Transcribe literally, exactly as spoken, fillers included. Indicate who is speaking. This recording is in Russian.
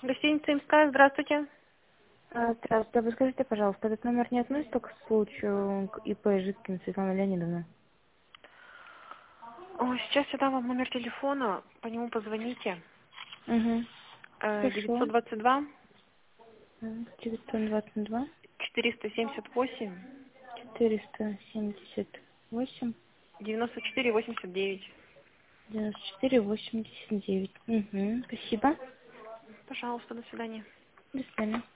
Speaker 1: Гостиница «Имская», здравствуйте.
Speaker 2: А, Здравствуйте. Вы скажите, пожалуйста, этот номер не относится к случаю к ИП Житкин Светлана Леонидовна?
Speaker 1: Ой, сейчас я дам вам номер телефона, по нему позвоните.
Speaker 2: Угу.
Speaker 1: Э,
Speaker 2: Хорошо.
Speaker 1: девятьсот двадцать два
Speaker 2: девятьсот двадцать два
Speaker 1: четыреста семьдесят восемь
Speaker 2: четыреста семьдесят восемь
Speaker 1: девяносто четыре восемьдесят девять.
Speaker 2: девяносто четыре восемьдесят девять. Угу. Спасибо.
Speaker 1: Пожалуйста, до свидания.
Speaker 2: До свидания.